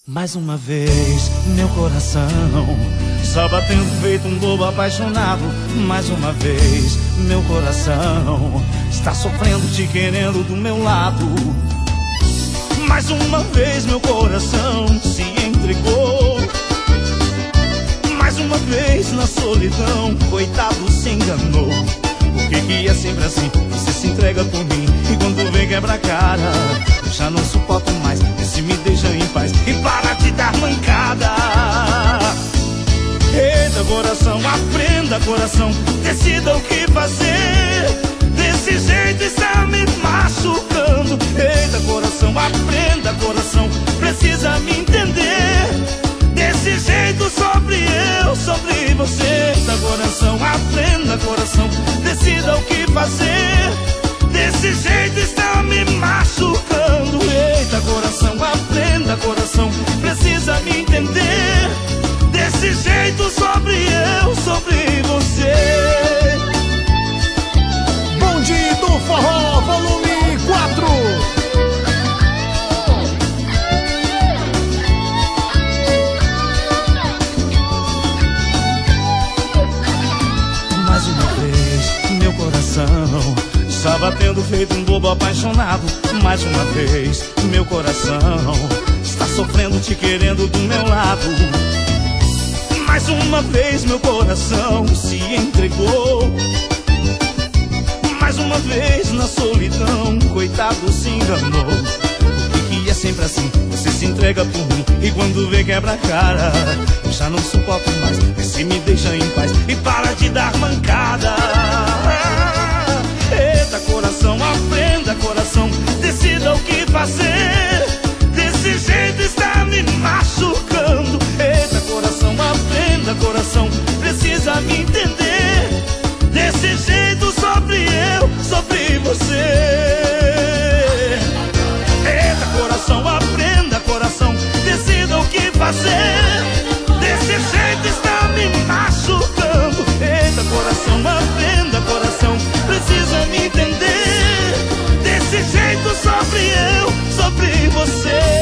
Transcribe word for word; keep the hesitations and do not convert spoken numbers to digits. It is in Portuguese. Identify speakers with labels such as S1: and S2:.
S1: Mais uma vez, meu coração só batendo feito um bobo apaixonado. Mais uma vez, meu coração está sofrendo, te querendo do meu lado. Mais uma vez, meu coração se entregou. Mais uma vez, na solidão, coitado, se enganou. Por que que é sempre assim? Você se entrega por mim e quando vem quebra a cara. Eu já não suporto mais, esse me deixa em paz e para de dar mancada. Eita coração, aprenda coração, decida o que fazer. Desse jeito está me machucando. Eita coração, aprenda coração, precisa me entender. Desse jeito sobre eu, sobre você. Eita coração, aprenda coração, decida o que fazer. Desse jeito está me machucando. Eita coração, aprenda coração, precisa me entender. Desse jeito sobre eu, sobre você.
S2: Bonde do Forró, volume quatro.
S1: Mais uma vez, meu coração está batendo feito um bobo apaixonado. Mais uma vez, meu coração está sofrendo, te querendo do meu lado. Mais uma vez, meu coração se entregou. Mais uma vez, na solidão, coitado, se enganou. Por que que é sempre assim? Você se entrega por mim e quando vê quebra a cara. Eu já não suporto mais, vê se me deixa em paz e para de dar mancada. Eita coração, aprenda coração, decida o que fazer. Desse jeito está me machucando. Eita coração, aprenda coração, precisa me entender. Desse jeito sobre eu, sobre você. Eita coração, aprenda coração, decida o que fazer. Desse jeito está me machucando. Eita coração, aprenda coração, precisa me entender. Desse jeito sobre eu, sobre você.